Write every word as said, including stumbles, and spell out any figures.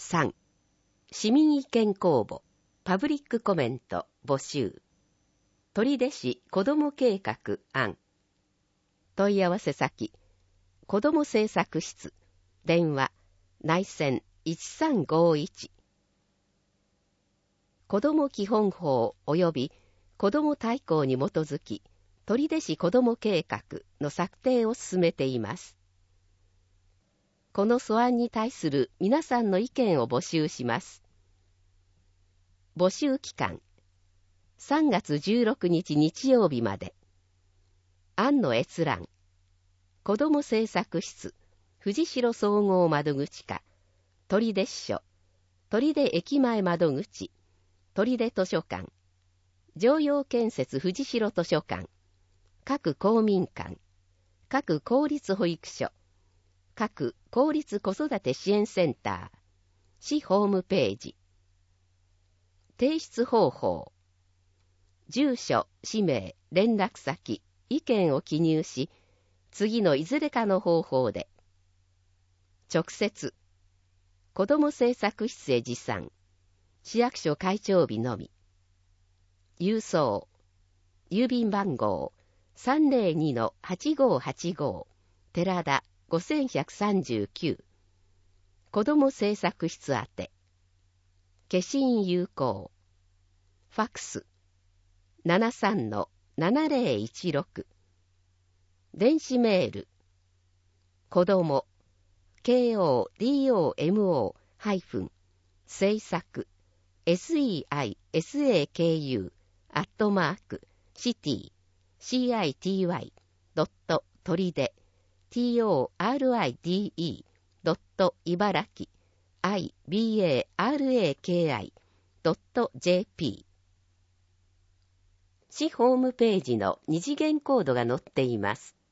さん、市民意見公募、パブリックコメント募集。取手市子ども計画案。問い合わせ先、子ども政策室、電話、内線いちさんごいち。子ども基本法及び子ども大綱に基づき、取手市子ども計画の策定を進めています。この素案に対する皆さんの意見を募集します。募集期間、さんがつじゅうろくにち日曜日まで。案の閲覧、子ども政策室、藤代総合窓口課、取手支所、取手駅前窓口、取手図書館、常陽建設藤代図書館、各公民館、各公立保育所、各公立子育て支援センター、市ホームページ。提出方法。住所、氏名、連絡先、意見を記入し、次のいずれかの方法で。直接、子ども政策室へ持参。市役所会長日のみ。郵送。郵便番号 さんぜろにのはちごはちご 寺田ごせんひゃくさんじゅうきゅう。子ども政策室宛て。消印有効。ファックス ななさんのななぜろいちろく。電子メール。子ども ケーオーディーオーエムオー ハイフン政策 セイサク アットマークシティ シーアイティーワイ ドット取手 トリデ ドット茨城 アイビーエーアールエーケーアイ ドットジェーピー。市ホームページの二次元コードが載っています。